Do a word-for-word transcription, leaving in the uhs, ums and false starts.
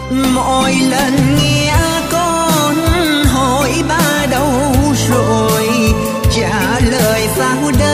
Mỗi lần nghe con hỏi ba đâu rồi, trả lời sao đây